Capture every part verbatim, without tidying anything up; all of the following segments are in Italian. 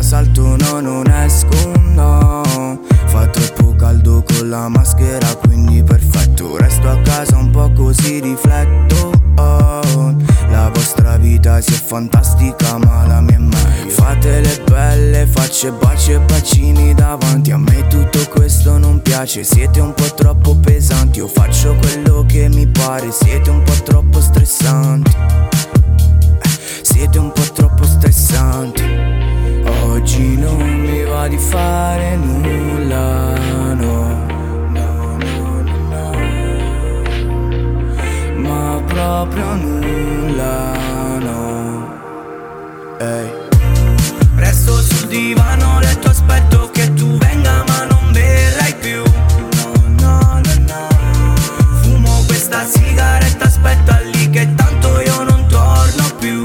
salto, no, non esco, no. Fa troppo caldo con la maschera, quindi perfetto. Resto a casa un po' così rifletto, oh. La vostra vita sia fantastica ma la mia è meglio. Fate le belle facce, baci e bacini davanti. A me tutto questo non piace, siete un po' troppo pesanti. Io faccio quello che mi pare, siete un po' troppo stressanti. Siete un po' troppo stressanti. Oggi non mi va di fare nulla, no. No, no, no, no. Ma proprio nulla, no. Ehi. Resto sul divano, letto, aspetto che tu venga ma non verrai più. No, no, no, no. Fumo questa sigaretta, aspetta lì che tanto io non torno più.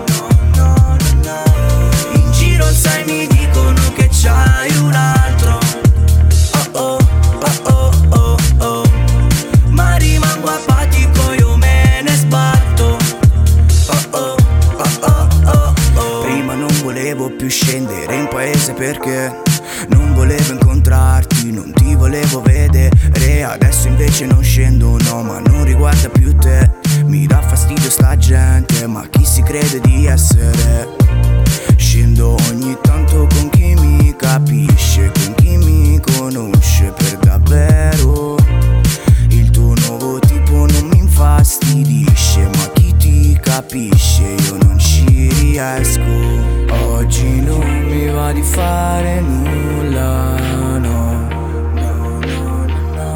Sai mi dicono che c'hai un altro. Oh oh, oh oh, oh oh. Ma rimango apatico, io me ne sbatto. Oh oh, oh oh, oh oh. Prima non volevo più scendere in paese perché non volevo incontrarti, non ti volevo vedere. Adesso invece non scendo, no, ma non riguarda più te. Mi dà fastidio sta gente, ma chi si crede di essere? Scendo ogni tanto con chi mi capisce, con chi mi conosce per davvero. Il tuo nuovo tipo non mi infastidisce, ma chi ti capisce io non ci riesco. Oggi non mi va di fare nulla, no. No, no, no,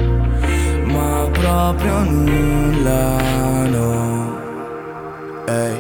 no. Ma proprio nulla, no. Ehi.